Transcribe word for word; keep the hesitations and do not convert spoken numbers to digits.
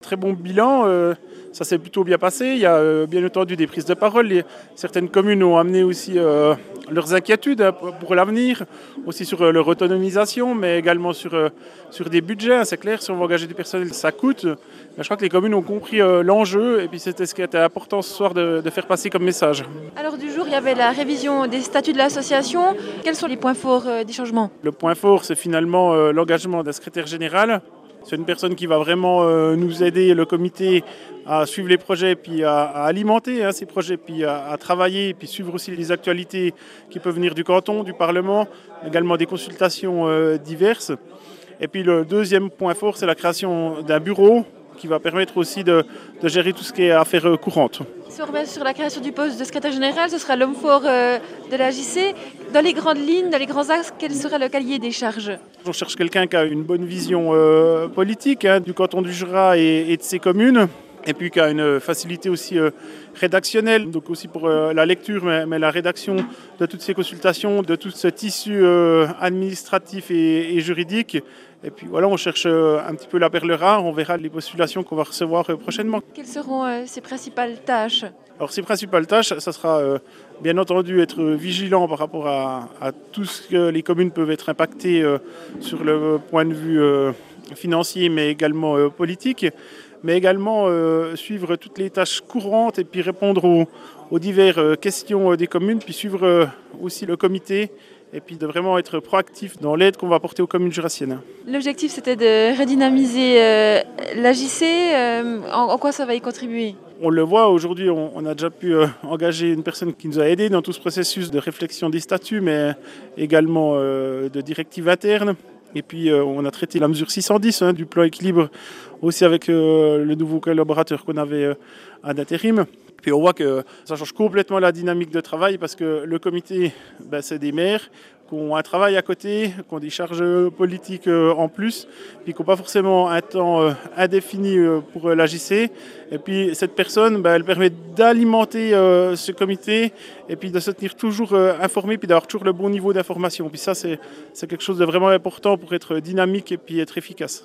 très bon bilan. Euh, ça s'est plutôt bien passé. Il y a euh, bien entendu des prises de parole. Les, certaines communes ont amené aussi euh, leurs inquiétudes hein, pour l'avenir, aussi sur euh, leur autonomisation, mais également sur, euh, sur des budgets. Hein. C'est clair, si on veut engager du personnel, ça coûte. Mais je crois que les communes ont compris euh, l'enjeu et puis c'était ce qui était important ce soir de, de faire passer comme message. Alors du jour, il y avait la révision des statuts de l'association. Quels sont les points forts euh, des changements? Le point fort, c'est finalement euh, l'engagement d'un secrétaire général. C'est une personne qui va vraiment euh, nous aider, le comité, à suivre les projets, puis à, à alimenter hein, ces projets, puis à, à travailler, puis suivre aussi les actualités qui peuvent venir du canton, du Parlement, également des consultations euh, diverses. Et puis le deuxième point fort, c'est la création d'un bureau qui va permettre aussi de, de gérer tout ce qui est affaires courantes. Si on revient sur la création du poste de secrétaire général, ce sera l'homme fort euh, de l'A J C. Dans les grandes lignes, dans les grands axes, quel sera le cahier des charges? On cherche quelqu'un qui a une bonne vision euh, politique hein, du canton du Jura et, et de ses communes. Et puis qui a une facilité aussi euh, rédactionnelle, donc aussi pour euh, la lecture, mais, mais la rédaction de toutes ces consultations, de tout ce tissu euh, administratif et, et juridique. Et puis voilà, on cherche euh, un petit peu la perle rare, on verra les postulations qu'on va recevoir euh, prochainement. Quelles seront euh, ses principales tâches? Alors ses principales tâches, ça sera euh, bien entendu être vigilant par rapport à, à tout ce que les communes peuvent être impactées euh, sur le point de vue euh, financier, mais également euh, politique. mais également euh, suivre toutes les tâches courantes et puis répondre aux, aux diverses euh, questions euh, des communes, puis suivre euh, aussi le comité et puis de vraiment être proactif dans l'aide qu'on va apporter aux communes jurassiennes. L'objectif, c'était de redynamiser euh, l'A J C. Euh, en, en quoi ça va y contribuer? On le voit aujourd'hui, on, on a déjà pu euh, engager une personne qui nous a aidés dans tout ce processus de réflexion des statuts, mais également euh, de directives internes. Et puis euh, on a traité la mesure six cent dix hein, du plan équilibre aussi avec euh, le nouveau collaborateur qu'on avait euh, à d'intérim. Puis on voit que ça change complètement la dynamique de travail parce que le comité, ben, c'est des maires qui ont un travail à côté, qui ont des charges politiques euh, en plus, puis qui n'ont pas forcément un temps euh, indéfini euh, pour euh, l'A J C. Et puis cette personne, ben, elle permet d'alimenter euh, ce comité et puis de se tenir toujours euh, informé, puis d'avoir toujours le bon niveau d'information. Puis ça, c'est, c'est quelque chose de vraiment important pour être dynamique et puis être efficace.